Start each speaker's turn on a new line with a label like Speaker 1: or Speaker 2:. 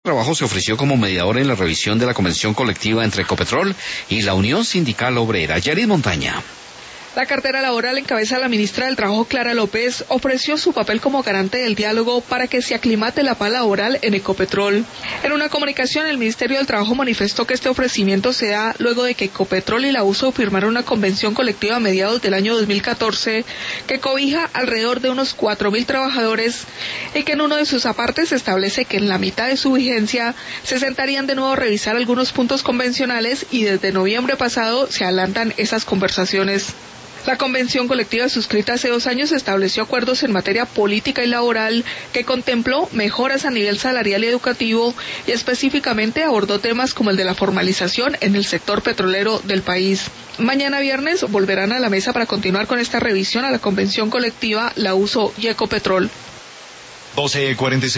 Speaker 1: Trabajo se ofreció como mediador en la revisión de la convención colectiva entre Ecopetrol y la Unión Sindical Obrera. Yarid Montaña.
Speaker 2: La cartera laboral en cabeza de la ministra del Trabajo, Clara López, ofreció su papel como garante del diálogo para que se aclimate la paz laboral en Ecopetrol. En una comunicación, el Ministerio del Trabajo manifestó que este ofrecimiento se da luego de que Ecopetrol y la USO firmaron una convención colectiva a mediados del año 2014 que cobija alrededor de unos 4.000 trabajadores y que en uno de sus apartes establece que en la mitad de su vigencia se sentarían de nuevo a revisar algunos puntos convencionales y desde noviembre pasado se adelantan esas conversaciones. La convención colectiva suscrita hace 2 años estableció acuerdos en materia política y laboral que contempló mejoras a nivel salarial y educativo y específicamente abordó temas como el de la formalización en el sector petrolero del país. Mañana viernes volverán a la mesa para continuar con esta revisión a la convención colectiva, la USO y Ecopetrol.
Speaker 3: 12:46